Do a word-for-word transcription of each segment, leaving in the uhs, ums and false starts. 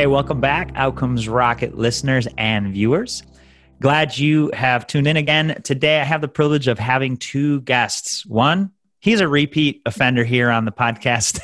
Hey, welcome back, Outcomes Rocket listeners and viewers. Glad you have tuned in again. Today, I have the privilege of having two guests. One, he's a repeat offender here on the podcast,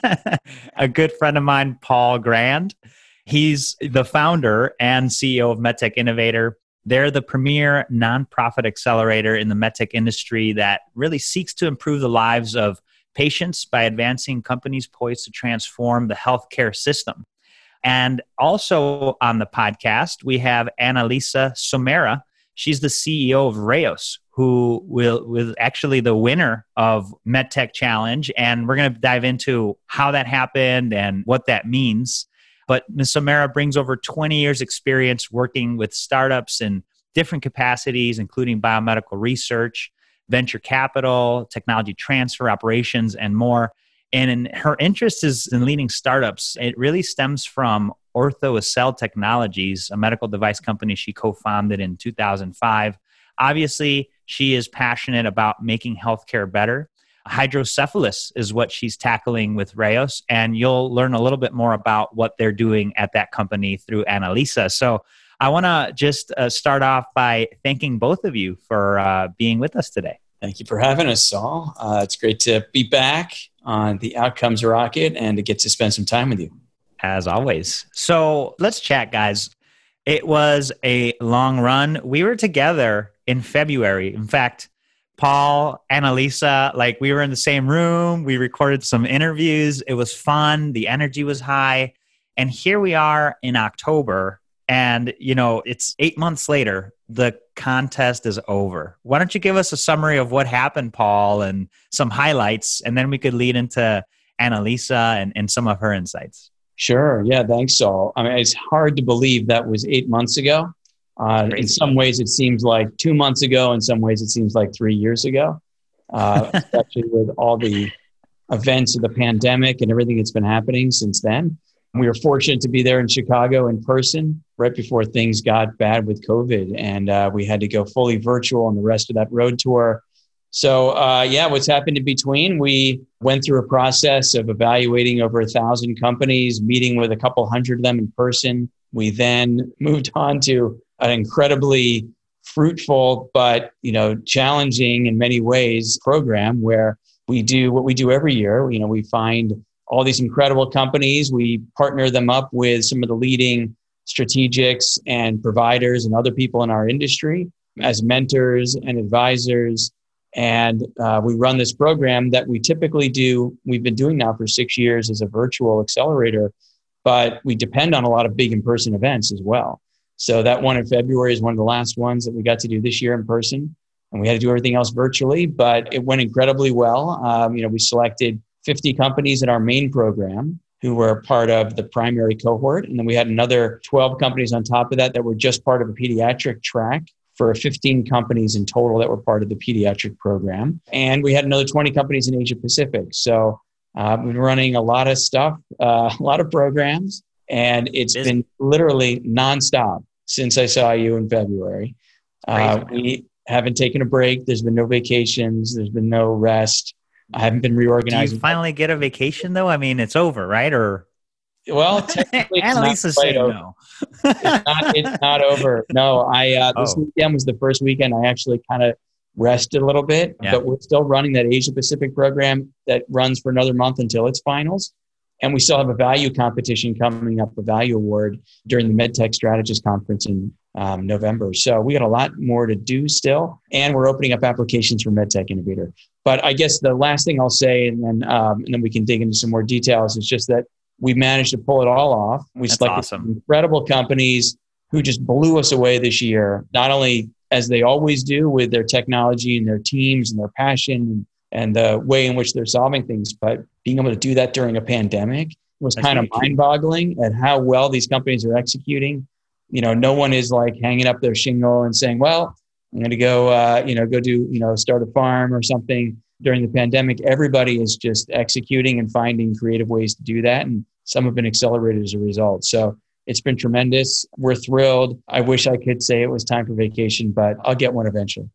a good friend of mine, Paul Grand. He's the founder and C E O of MedTech Innovator. They're the premier nonprofit accelerator in the medtech industry that really seeks to improve the lives of patients by advancing companies poised to transform the healthcare system. And also on the podcast, we have Annalisa Somera. She's the C E O of Raos, who will was actually the winner of MedTech Challenge. And we're going to dive into how that happened and what that means. But Miz Somera brings over twenty years experience working with startups in different capacities, including biomedical research, venture capital, technology transfer, operations, and more. And in, her interest is in leading startups. It really stems from OrthoAccel Technologies, a medical device company she co-founded in two thousand five. Obviously, she is passionate about making healthcare better. Hydrocephalus is what she's tackling with Raos, and you'll learn a little bit more about what they're doing at that company through Annalisa. So I want to just uh, start off by thanking both of you for uh, being with us today. Thank you for having us, Saul. Uh, it's great to be back on the Outcomes Rocket and to get to spend some time with you. As always. So let's chat, guys. It was a long run. We were together in February. In fact, Paul, Annalisa, like we were in the same room. We recorded some interviews. It was fun. The energy was high. And here we are in October. And, you know, it's eight months later. The contest is over. Why don't you give us a summary of what happened, Paul, and some highlights, and then we could lead into Annalisa and, and some of her insights. Sure. Yeah. Thanks, Saul. I mean, it's hard to believe that was eight months ago. Uh, in some ways, it seems like two months ago. In some ways, it seems like three years ago, uh, especially with all the events of the pandemic and everything that's been happening since then. We were fortunate to be there in Chicago in person right before things got bad with COVID. And uh, we had to go fully virtual on the rest of that road tour. So uh, yeah, what's happened in between? We went through a process of evaluating over a thousand companies, meeting with a couple hundred of them in person. We then moved on to an incredibly fruitful, but you know, challenging in many ways program where we do what we do every year. You know, we find all these incredible companies. We partner them up with some of the leading strategics and providers and other people in our industry as mentors and advisors. And uh, we run this program that we typically do. We've been doing now for six years as a virtual accelerator, but we depend on a lot of big in-person events as well. So that one in February is one of the last ones that we got to do this year in person. And we had to do everything else virtually, but it went incredibly well. Um, you know, we selected fifty companies in our main program who were part of the primary cohort. And then we had another twelve companies on top of that that were just part of a pediatric track for fifteen companies in total that were part of the pediatric program. And we had another twenty companies in Asia Pacific. So uh, we've been running a lot of stuff, uh, a lot of programs, and it's Busy. been literally nonstop since I saw you in February. Uh, we haven't taken a break. There's been no vacations. There's been no rest. I haven't been reorganizing. Do you finally get a vacation though? I mean, it's over, right? Or well, technically, Annalisa's saying over. no. it's, not, it's not over. No, I uh, this oh. weekend was the first weekend I actually kind of rested a little bit, yeah. but we're still running that Asia Pacific program that runs for another month until its finals. And we still have a value competition coming up, a value award during the MedTech Strategist Conference in um, November. So we got a lot more to do still, and we're opening up applications for MedTech Innovator. But I guess the last thing I'll say, and then um, and then we can dig into some more details, is just that we managed to pull it all off. We That's selected awesome. incredible companies who just blew us away this year, not only as they always do with their technology and their teams and their passion and the way in which they're solving things, but being able to do that during a pandemic was That's kind of mind-boggling at how well these companies are executing. You know, no one is like hanging up their shingle and saying, well, I'm going to go, uh, you know, go do, you know, start a farm or something during the pandemic. Everybody is just executing and finding creative ways to do that. And some have been accelerated as a result. So it's been tremendous. We're thrilled. I wish I could say it was time for vacation, but I'll get one eventually.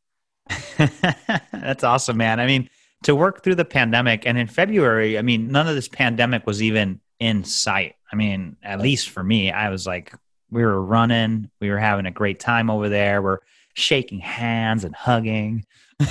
That's awesome, man. I mean, to work through the pandemic, and in February, I mean, none of this pandemic was even in sight. I I mean, at least for me, I was like, we were running, we were having a great time over there. We're shaking hands and hugging.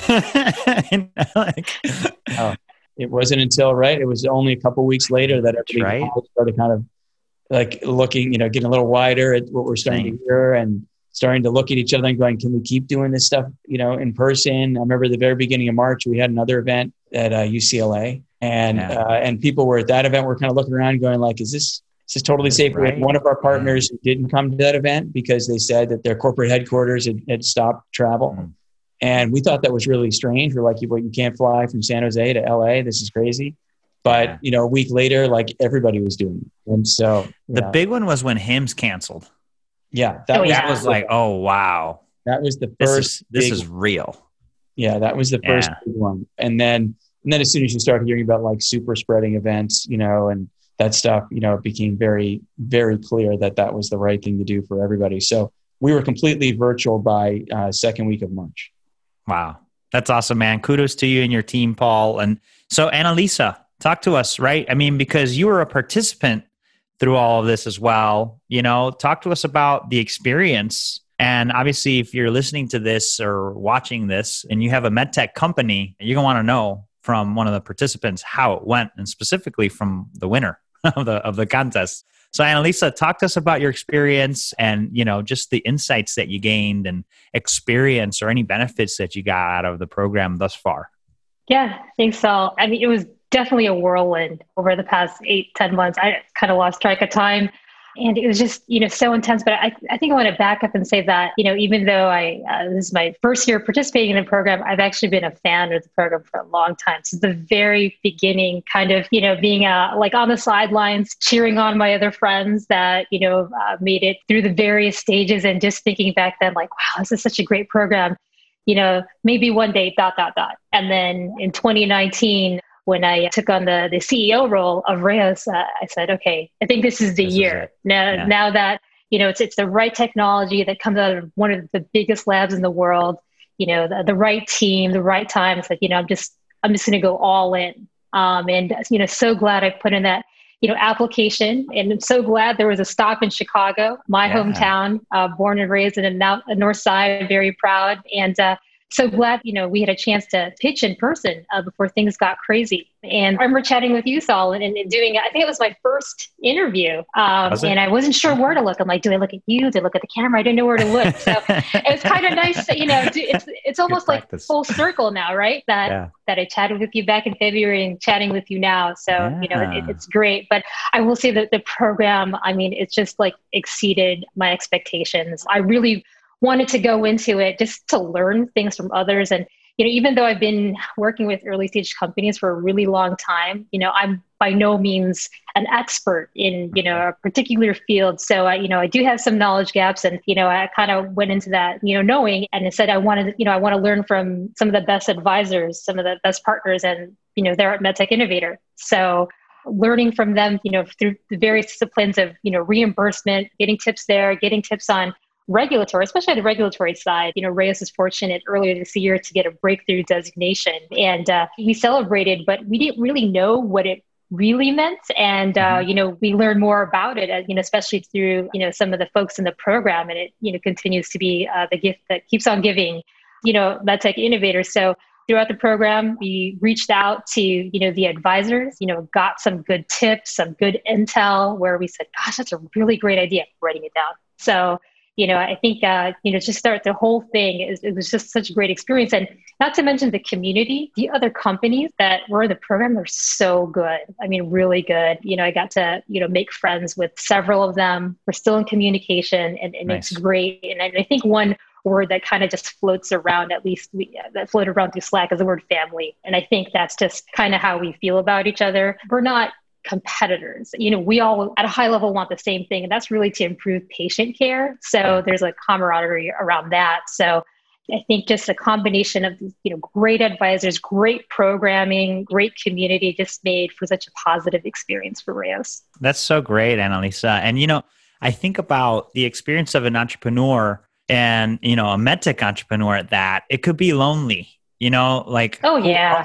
and like, oh, it wasn't until, right, it was only a couple of weeks later that everybody right. started kind of like looking, you know, getting a little wider at what we're starting Same. to hear and starting to look at each other and going, can we keep doing this stuff, you know, in person? I remember the very beginning of March, we had another event at uh, U C L A, and yeah. uh, and people were at that event, were kind of looking around going like, is this, is this totally That's safe? Right. We had one of our partners yeah. who didn't come to that event because they said that their corporate headquarters had, had stopped travel. Mm. And we thought that was really strange. We're like, well, you can't fly from San Jose to L A. This is crazy. But, yeah. you know, a week later, like everybody was doing it. And so the know. big one was when HIMSS canceled. Yeah. That, oh, was, yeah. was like, oh, wow. That was the this first. Is, this is real. Yeah. That was the first yeah. big one. And then, and then as soon as you start hearing about like super spreading events, you know, and that stuff, you know, it became very, very clear that that was the right thing to do for everybody. So we were completely virtual by uh, second week of March. Wow. That's awesome, man. Kudos to you and your team, Paul. And so Annalisa, talk to us, right? I mean, because you were a participant through all of this as well, you know, talk to us about the experience. And obviously, if you're listening to this or watching this and you have a medtech company, you're going to want to know from one of the participants how it went, and specifically from the winner of the of the contest. So Annalisa, talk to us about your experience and, you know, just the insights that you gained and experience or any benefits that you got out of the program thus far. Yeah, thanks, Saul. I mean, it was definitely a whirlwind over the past eight, ten months. I kind of lost track of time. And it was just, you know, so intense. But I, I think I want to back up and say that, you know, even though I, uh, this is my first year participating in the program, I've actually been a fan of the program for a long time. Since the very beginning, kind of, you know, being uh, like on the sidelines, cheering on my other friends that, you know, uh, made it through the various stages, and just thinking back then, like, wow, this is such a great program. You know, maybe one day, dot, dot, dot. And then in twenty nineteen, when I took on the, the C E O role of Reos, uh, I said, okay, I think this is the this year. Is now, yeah. now that, you know, it's it's the right technology that comes out of one of the biggest labs in the world, you know, the, the right team, the right time. It's like, you know, I'm just, I'm just going to go all in. Um, and, you know, so glad I put in that, you know, application, and I'm so glad there was a stop in Chicago, my yeah. hometown, uh, born and raised in the North Side, very proud. And, uh, so glad, you know, we had a chance to pitch in person uh, before things got crazy. And I remember chatting with you, Saul, and, and doing, I think it was my first interview. Um, and I wasn't sure where to look. I'm like, do I look at you? Do I look at the camera? I didn't know where to look. So it was kind of nice, to, you know, to, it's it's almost like full circle now, right? That yeah. that I chatted with you back in February and chatting with you now. So, yeah. you know, it, it's great. But I will say that the program, I mean, it's just like exceeded my expectations. I really wanted to go into it just to learn things from others. And, you know, even though I've been working with early stage companies for a really long time, you know, I'm by no means an expert in, you know, a particular field. So, I, you know, I do have some knowledge gaps, and, you know, I kind of went into that, you know, knowing, and I said, I wanted, you know, I want to learn from some of the best advisors, some of the best partners, and, you know, they're at MedTech Innovator. So learning from them, you know, through the various disciplines of, you know, reimbursement, getting tips there, getting tips on regulatory, especially on the regulatory side. You know, Reos is fortunate earlier this year to get a breakthrough designation, and uh, we celebrated, but we didn't really know what it really meant. And, uh, mm-hmm. you know, we learned more about it, uh, you know, especially through, you know, some of the folks in the program, and it, you know, continues to be uh, the gift that keeps on giving, you know, MedTech Innovators. So throughout the program, we reached out to, you know, the advisors, you know, got some good tips, some good intel where we said, gosh, that's a really great idea, writing it down. So, you know, I think, uh, you know, just start the whole thing. It, it was just such a great experience. And not to mention the community, the other companies that were in the program, they're so good. I mean, really good. You know, I got to, you know, make friends with several of them. We're still in communication, and, and nice. It's great. And I, I think one word that kind of just floats around, at least we, that floated around through Slack, is the word family. And I think that's just kind of how we feel about each other. We're not competitors. You know, we all at a high level want the same thing, and that's really to improve patient care. So there's a camaraderie around that. So I think just a combination of, you know, great advisors, great programming, great community just made for such a positive experience for Reos. That's so great, Annalisa. And, you know, I think about the experience of an entrepreneur and, you know, a medtech entrepreneur at that. It could be lonely, you know, like, oh, yeah.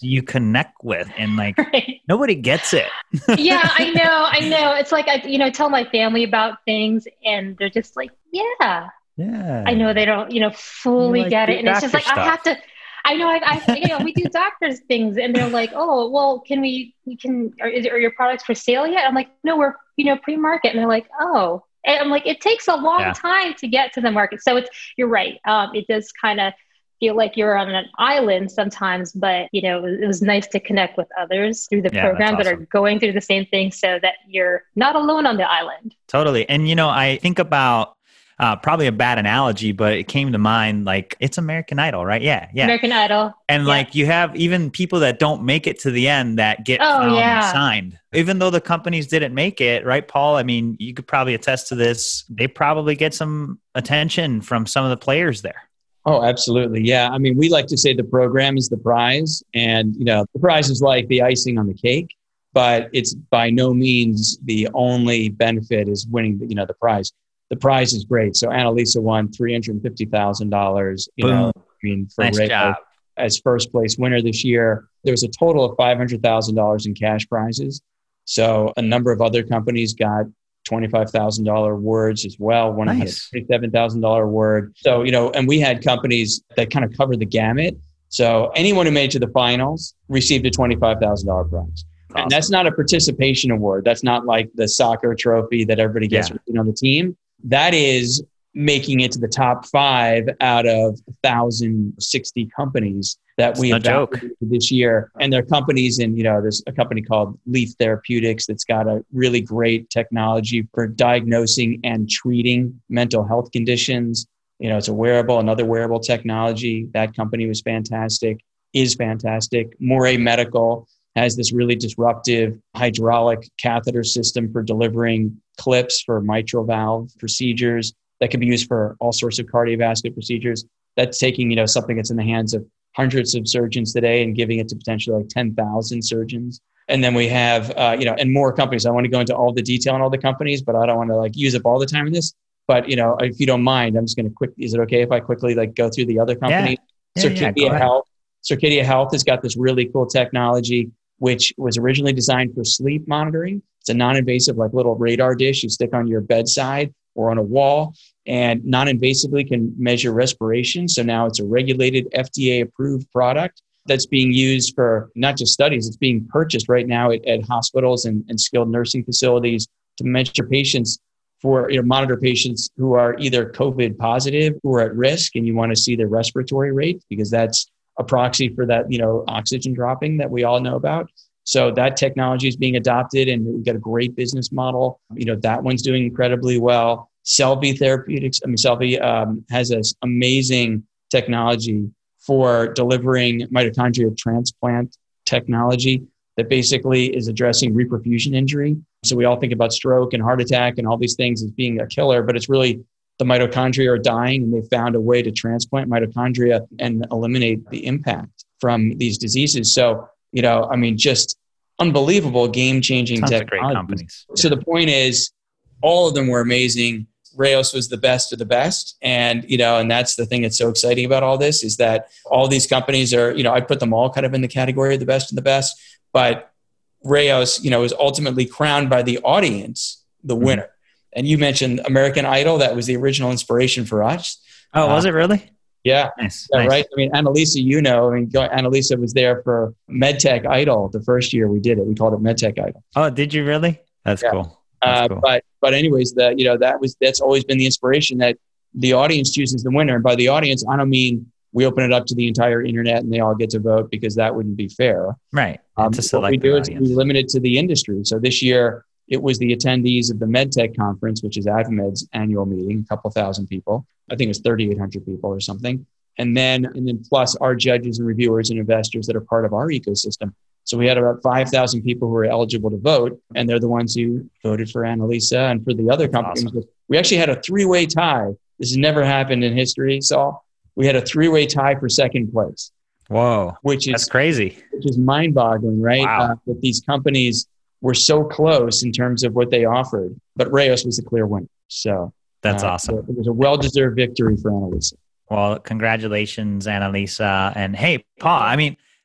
you connect with, and like right. nobody gets it. Yeah, I know. I know. It's like, I, you know, tell my family about things and they're just like, yeah, yeah. I know they don't, you know, fully like get it. And it's just like, stuff. I have to, I know, I, I, you know, we do doctors things and they're like, oh, well, can we, we can, are, is, are your products for sale yet? I'm like, no, we're, you know, pre-market. And they're like, oh, and I'm like, it takes a long yeah. time to get to the market. So it's, you're right. Um, it does kind of feel like you're on an island sometimes, but you know, it was, it was nice to connect with others through the yeah, program awesome. that are going through the same thing so that you're not alone on the island. Totally. And, you know, I think about Uh, probably a bad analogy, but it came to mind, like it's American Idol, right? Yeah. Yeah. American Idol. And yeah. like you have even people that don't make it to the end that get oh, found yeah. and signed, even though the companies didn't make it, right, Paul? I mean, you could probably attest to this. They probably get some attention from some of the players there. Oh, absolutely. Yeah. I mean, we like to say the program is the prize, and, you know, the prize is like the icing on the cake, but it's by no means the only benefit is winning, the, you know, the prize. The prize is great. So Annalisa won three hundred fifty thousand dollars, you Boom. know, I mean, for nice Ray job. as first place winner this year. There was a total of five hundred thousand dollars in cash prizes. So a number of other companies got twenty-five thousand dollars awards as well. One nice. had a twenty-seven thousand dollars award. So, you know, and we had companies that kind of covered the gamut. So anyone who made it to the finals received a twenty-five thousand dollars prize. Awesome. And that's not a participation award. That's not like the soccer trophy that everybody gets yeah. on the team. That is making it to the top five out of one thousand sixty companies that we have this year. And there are companies in, you know, there's a company called Leaf Therapeutics that's got a really great technology for diagnosing and treating mental health conditions. You know, it's a wearable, another wearable technology. That company was fantastic, is fantastic. Moray Medical has this really disruptive hydraulic catheter system for delivering clips for mitral valve procedures that can be used for all sorts of cardiovascular procedures. That's taking, you know, something that's in the hands of hundreds of surgeons today and giving it to potentially like ten thousand surgeons. And then we have, uh, you know, and more companies. I want to go into all the detail on all the companies, but I don't want to like use up all the time in this. But, you know, if you don't mind, I'm just going to quick, is it okay if I quickly like go through the other companies? Yeah. Yeah, Circadia yeah, Health. Circadia Health has got this really cool technology, which was originally designed for sleep monitoring. It's a non-invasive, like little radar dish you stick on your bedside or on a wall, and non-invasively can measure respiration. So now it's a regulated F D A-approved product that's being used for not just studies, it's being purchased right now at, at hospitals and, and skilled nursing facilities to measure patients for, you know, monitor patients who are either COVID positive or at risk, and you want to see their respiratory rate because that's a proxy for that, you know, oxygen dropping that we all know about. So that technology is being adopted, and we've got a great business model. You know, that one's doing incredibly well. Selvi Therapeutics, I mean, Selvi um, has this amazing technology for delivering mitochondria transplant technology that basically is addressing reperfusion injury. So we all think about stroke and heart attack and all these things as being a killer, but it's really the mitochondria are dying, and they found a way to transplant mitochondria and eliminate the impact from these diseases. So, you know, I mean, just unbelievable game-changing Tons technology. Of great companies. So the point is, all of them were amazing. Rao's was the best of the best. And, you know, and that's the thing that's so exciting about all this is that all these companies are, you know, I put them all kind of in the category of the best of the best, but Rao's, you know, was ultimately crowned by the audience, the winner. Mm-hmm. And you mentioned American Idol. That was the original inspiration for us. Oh, was uh, it really? Yeah. Nice, yeah nice. Right. I mean, Annalisa, you know, I mean, Annalisa was there for MedTech Idol the first year we did it. We called it MedTech Idol. Oh, did you really? That's yeah. cool. That's uh, cool. But but anyways, that you know that was that's always been the inspiration that the audience chooses the winner. And by the audience, I don't mean we open it up to the entire internet and they all get to vote, because that wouldn't be fair. Right. Um, what we do is we limit it to the industry. So this year, it was the attendees of the MedTech conference, which is AdvaMed's annual meeting, a couple thousand people. I think it was thirty-eight hundred people or something. And then, and then plus our judges and reviewers and investors that are part of our ecosystem. So we had about five thousand people who were eligible to vote, and they're the ones who voted for Annalisa and for the other That's companies. awesome. We actually had a three-way tie. This has never happened in history, Saul. We had a three-way tie for second place. Whoa, which is that's crazy. Which is mind-boggling, right? Wow. Uh, that these companies were so close in terms of what they offered, but Rao's was the clear winner. So that's uh, awesome. It was a well-deserved victory for Annalisa. Well, congratulations, Annalisa. And hey, Paul, I mean,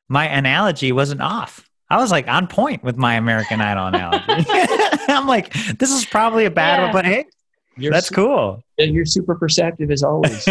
my analogy wasn't off. I was like on point with my American Idol analogy. I'm like, this is probably a bad Yeah. one, but hey, You're that's su- cool. You're super perceptive as always.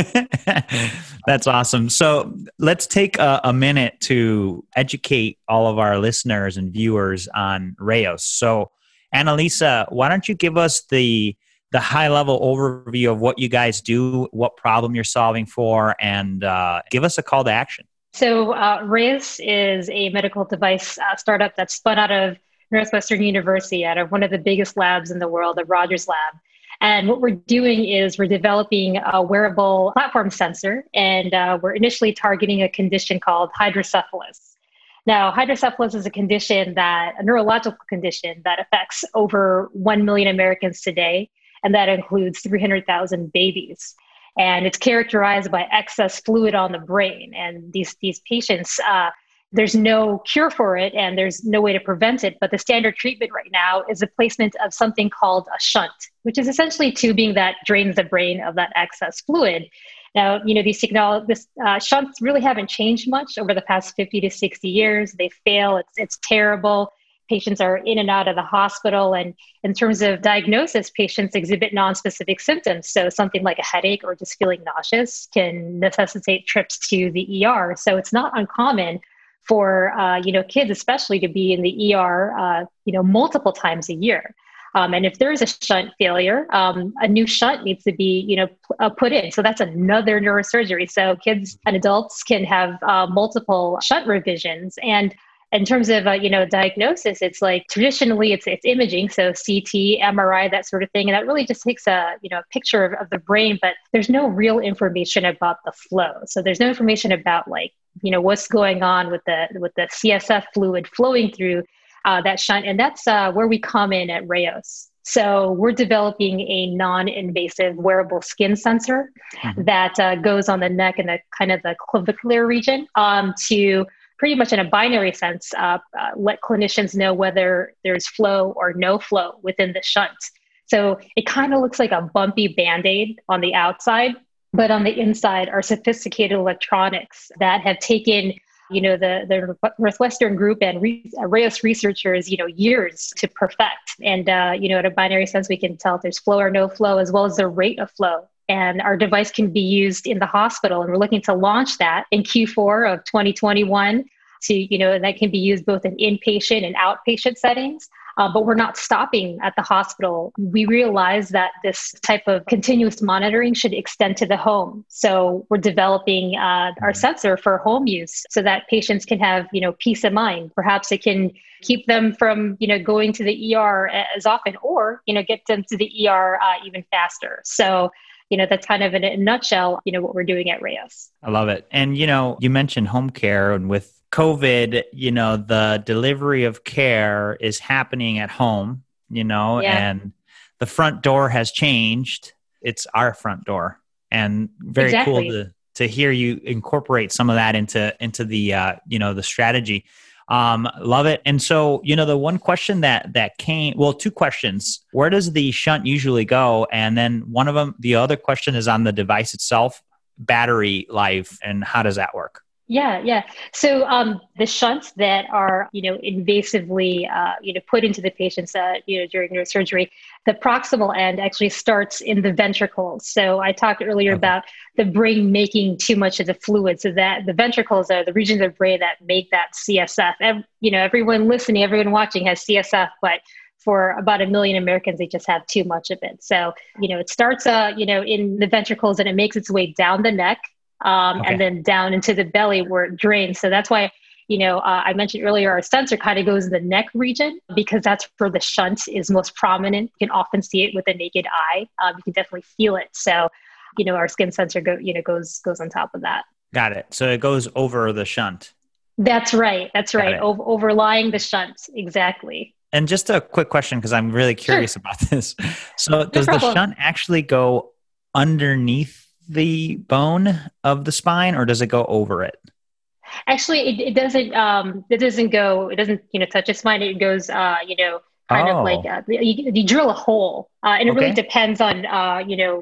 That's awesome. So let's take a, a minute to educate all of our listeners and viewers on Raos. So Annalisa, why don't you give us the the high level overview of what you guys do, what problem you're solving for, and uh, give us a call to action. So uh, Raos is a medical device uh, startup that's spun out of Northwestern University, out of one of the biggest labs in the world, the Rogers Lab. And what we're doing is we're developing a wearable platform sensor, and uh, we're initially targeting a condition called hydrocephalus. Now, hydrocephalus is a condition that, a neurological condition that affects over one million Americans today, and that includes three hundred thousand babies. And it's characterized by excess fluid on the brain. And these, these patients, uh, there's no cure for it and there's no way to prevent it. But the standard treatment right now is the placement of something called a shunt, which is essentially tubing that drains the brain of that excess fluid. Now, you know, these technology, this uh, shunts really haven't changed much over the past fifty to sixty years. They fail. It's, it's terrible. Patients are in and out of the hospital. And in terms of diagnosis, patients exhibit nonspecific symptoms. So something like a headache or just feeling nauseous can necessitate trips to the E R. So it's not uncommon for, uh, you know, kids especially to be in the E R, uh, you know, multiple times a year. Um, and if there is a shunt failure, um, a new shunt needs to be, you know, p- uh, put in. So that's another neurosurgery. So kids and adults can have uh, multiple shunt revisions. And in terms of, uh, you know, diagnosis, it's like traditionally it's it's imaging, so C T, M R I, that sort of thing. And that really just takes a, you know, picture of, of the brain, but there's no real information about the flow. So there's no information about like, you know, what's going on with the with the C S F fluid flowing through uh, that shunt. And that's uh, where we come in at Raos. So we're developing a non-invasive wearable skin sensor mm-hmm. that uh, goes on the neck and the kind of the clavicular region um, to pretty much in a binary sense, uh, uh, let clinicians know whether there's flow or no flow within the shunt. So it kind of looks like a bumpy Band-Aid on the outside, but on the inside are sophisticated electronics that have taken, you know, the, the Northwestern group and re- Raos researchers, you know, years to perfect. And, uh, you know, in a binary sense, we can tell if there's flow or no flow, as well as the rate of flow. And our device can be used in the hospital. And we're looking to launch that in Q four of twenty twenty-one to, you know, and that can be used both in inpatient and outpatient settings. Uh, but we're not stopping at the hospital. We realize that this type of continuous monitoring should extend to the home. So we're developing uh, our sensor for home use so that patients can have, you know, peace of mind. Perhaps it can keep them from, you know, going to the E R as often, or, you know, get them to the E R uh, even faster. So, you know, that's kind of in a nutshell, you know, what we're doing at Raos. I love it. And, you know, you mentioned home care, and with COVID, you know, the delivery of care is happening at home, you know, yeah. and the front door has changed. It's our front door, and very exactly. cool to, to hear you incorporate some of that into, into the, uh, you know, the strategy. Um, love it. And so, you know, the one question that, that came, well, two questions, where does the shunt usually go? And then one of them, the other question is on the device itself, battery life, and how does that work? Yeah, yeah. So um, the shunts that are, you know, invasively, uh, you know, put into the patients, uh, you know, during neurosurgery, the proximal end actually starts in the ventricles. So I talked earlier okay. about the brain making too much of the fluid, so that the ventricles are the regions of the brain that make that C S F. Every, you know, everyone listening, everyone watching has C S F, but for about a million Americans, they just have too much of it. So, you know, it starts, uh, you know, in the ventricles and it makes its way down the neck. Um, okay. And then down into the belly where it drains. So that's why, you know, uh, I mentioned earlier, our sensor kind of goes in the neck region because that's where the shunt is most prominent. You can often see it with the naked eye. Um, you can definitely feel it. So, you know, our skin sensor go, you know, goes goes on top of that. Got it. So it goes over the shunt. That's right. That's Got right. O- overlying the shunt. Exactly. And just a quick question, because I'm really curious sure. about this. So does no the shunt actually go underneath the bone of the spine, or does it go over it? Actually, it, it doesn't. Um, it doesn't go. It doesn't, you know, touch the spine. It goes, uh, you know, kind oh. of like uh, you, you drill a hole, uh, and it okay. really depends on, uh, you know,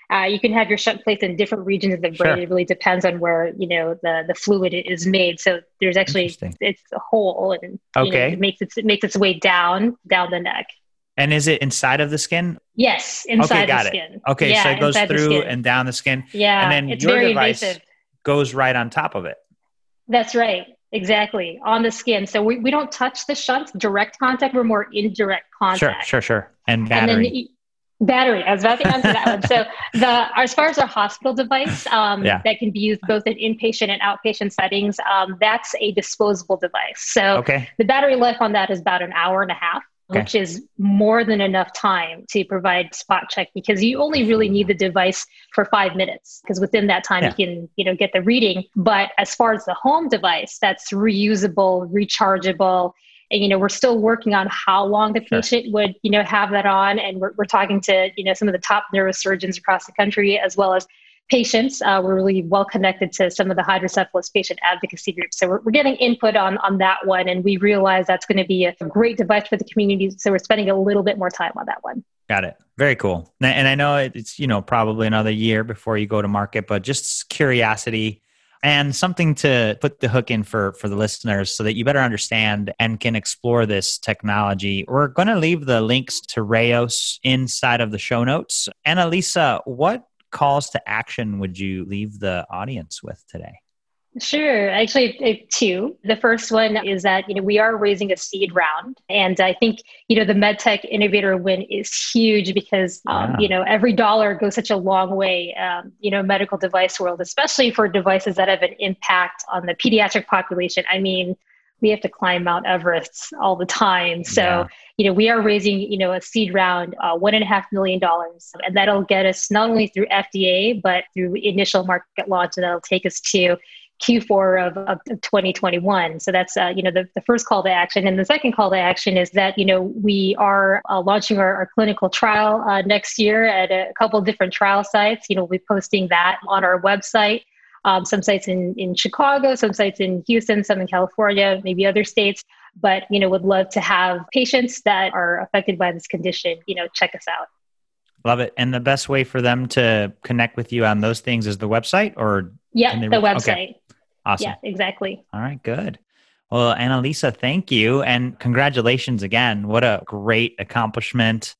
Uh, you can have your shunt placed in different regions of the brain. Sure. It really depends on where, you know, the, the fluid is made. So there's actually, it's a hole, and okay. you know, it makes it, it makes its way down, down the neck. And is it inside of the skin? Yes, inside okay, got the it. skin. Okay, yeah, so it goes through and down the skin. Yeah, and then it's your very device invasive. Goes right on top of it. That's right. Exactly. On the skin. So we, we don't touch the shunts, direct contact. We're more indirect contact. Sure, sure, sure. And battery. And then, battery. I was about to answer that one. So the as far as our hospital device um, yeah. that can be used both in inpatient and outpatient settings, um, that's a disposable device. So okay. the battery life on that is about an hour and a half, okay. which is more than enough time to provide spot check, because you only really need the device for five minutes because within that time yeah. you can, you know, get the reading. But as far as the home device, that's reusable, rechargeable. And, you know, we're still working on how long the patient sure. would, you know, have that on. And we're, we're talking to, you know, some of the top neurosurgeons across the country, as well as patients. Uh, we're really well connected to some of the hydrocephalus patient advocacy groups. So we're, we're getting input on, on that one. And we realize that's going to be a great device for the community. So we're spending a little bit more time on that one. Got it. Very cool. And I know it's, you know, probably another year before you go to market, but just curiosity and something to put the hook in for, for the listeners so that you better understand and can explore this technology. We're going to leave the links to Raos inside of the show notes. Annalisa, what calls to action would you leave the audience with today? Sure. Actually, I have two. The first one is that, you know, we are raising a seed round. And I think, you know, the MedTech Innovator win is huge because, um, yeah. you know, every dollar goes such a long way, um, you know, medical device world, especially for devices that have an impact on the pediatric population. I mean, we have to climb Mount Everest all the time. So, yeah. you know, we are raising, you know, a seed round, uh, one and a half million dollars. And that'll get us not only through F D A, but through initial market launch, and that'll take us to Q four of, of twenty twenty-one. So that's, uh, you know, the, the first call to action. And the second call to action is that, you know, we are uh, launching our, our clinical trial uh, next year at a couple of different trial sites. You know, we'll be posting that on our website. Um, some sites in, in Chicago, some sites in Houston, some in California, maybe other states. But, you know, would love to have patients that are affected by this condition, you know, check us out. Love it. And the best way for them to connect with you on those things is the website, or? Yeah, the website. Okay. Awesome. Yeah, exactly. All right, good. Well, Annalisa, thank you. And congratulations again. What a great accomplishment.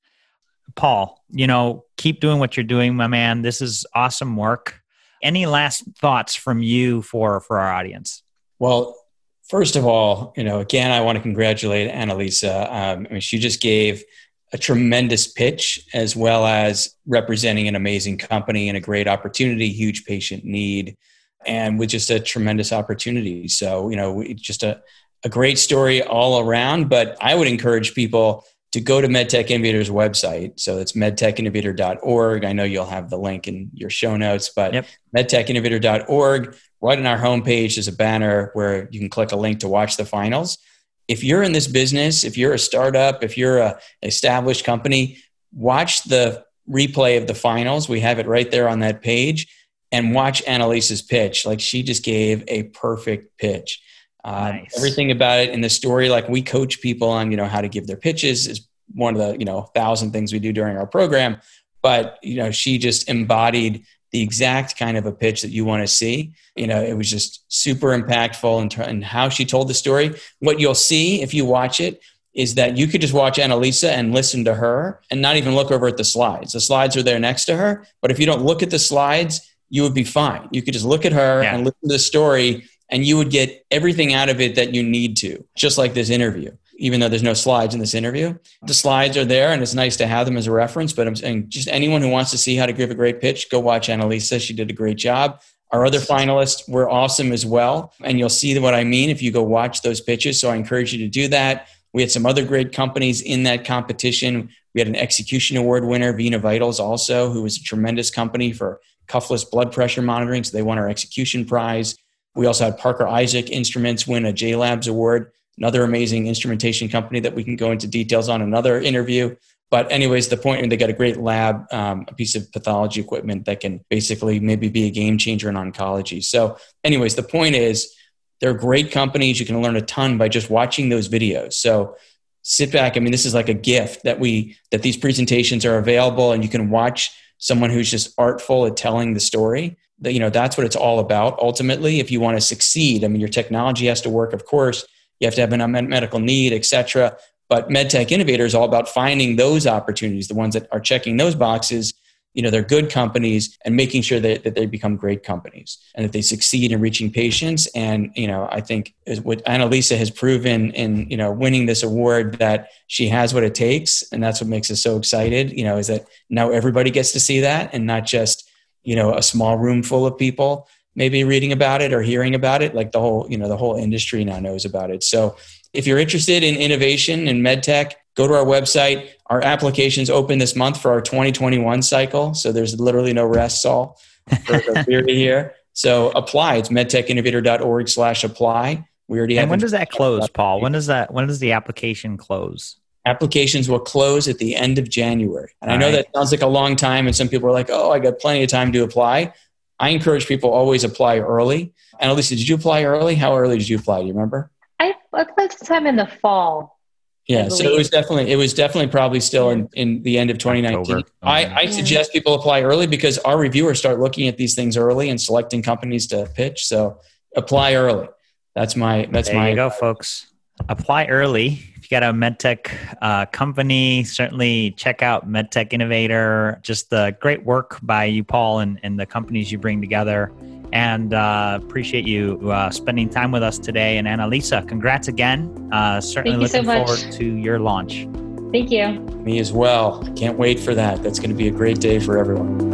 Paul, you know, keep doing what you're doing, my man. This is awesome work. Any last thoughts from you for, for our audience? Well, first of all, you know, again, I want to congratulate Annalisa. Um, I mean, she just gave a tremendous pitch, as well as representing an amazing company and a great opportunity, huge patient need, and with just a tremendous opportunity. So, you know, just a, a great story all around. But I would encourage people to go to MedTech Innovator's website. So it's medtech innovator dot org. I know you'll have the link in your show notes, but yep. medtech innovator dot org, right on our homepage, there's a banner where you can click a link to watch the finals. If you're in this business, if you're a startup, if you're a established company, watch the replay of the finals. We have it right there on that page, and watch Annalisa's pitch. Like, she just gave a perfect pitch. Uh, nice. Everything about it in the story, like, we coach people on, you know, how to give their pitches is one of the, you know, thousand things we do during our program. But, you know, she just embodied the exact kind of a pitch that you want to see. You know, it was just super impactful in, ter- in how she told the story. What you'll see if you watch it is that you could just watch Annalisa and listen to her and not even look over at the slides. The slides are there next to her. But if you don't look at the slides, you would be fine. You could just look at her yeah. and listen to the story, and you would get everything out of it that you need to, just like this interview. Even though there's no slides in this interview, the slides are there, and it's nice to have them as a reference. But I'm saying, just anyone who wants to see how to give a great pitch, go watch Annalisa. She did a great job. Our other finalists were awesome as well. And you'll see what I mean if you go watch those pitches. So I encourage you to do that. We had some other great companies in that competition. We had an execution award winner, Vena Vitals, also, who was a tremendous company for cuffless blood pressure monitoring. So they won our execution prize. We also had Parker Isaac Instruments win a J Labs award, another amazing instrumentation company that we can go into details on another interview. But anyways, the point, and they got a great lab, um, a piece of pathology equipment that can basically maybe be a game changer in oncology. So anyways, the point is, they're great companies. You can learn a ton by just watching those videos. So sit back. I mean, this is like a gift that we, that these presentations are available, and you can watch someone who's just artful at telling the story. That, you know, that's what it's all about. Ultimately, if you want to succeed, I mean, your technology has to work, of course. You have to have an unmet medical need, et cetera. But MedTech Innovator is all about finding those opportunities, the ones that are checking those boxes. You know, they're good companies, and making sure that, that they become great companies and that they succeed in reaching patients. And, you know, I think is what Annalisa has proven in, you know, winning this award, that she has what it takes. And that's what makes us so excited, you know, is that now everybody gets to see that, and not just, you know, a small room full of people maybe reading about it or hearing about it. Like the whole, you know, the whole industry now knows about it. So if you're interested in innovation in medtech, go to our website. Our application's open this month for our twenty twenty-one cycle. So there's literally no rest, Saul, for the period here. So apply. It's medtechinnovator.org slash apply. We already have. And when does that close, Paul? When does that, when does the application close? Applications will close at the end of January. And All I know right. that sounds like a long time, and some people are like, oh, I got plenty of time to apply. I encourage people always apply early. And Annalisa, did you apply early? How early did you apply? Do you remember? I applied sometime in the fall. Yeah, so it was definitely it was definitely probably still in, in the end of twenty nineteen. I, I yeah. suggest people apply early, because our reviewers start looking at these things early and selecting companies to pitch. So apply early. That's my that's there my. There you go, folks. Apply early. If you got a medtech uh, company, certainly check out MedTech Innovator. Just the great work by you, Paul, and, and the companies you bring together. And uh, appreciate you uh, spending time with us today. And Annalisa, congrats again. Uh, certainly looking so forward to your launch. Thank you. Me as well. I can't wait for that. That's going to be a great day for everyone.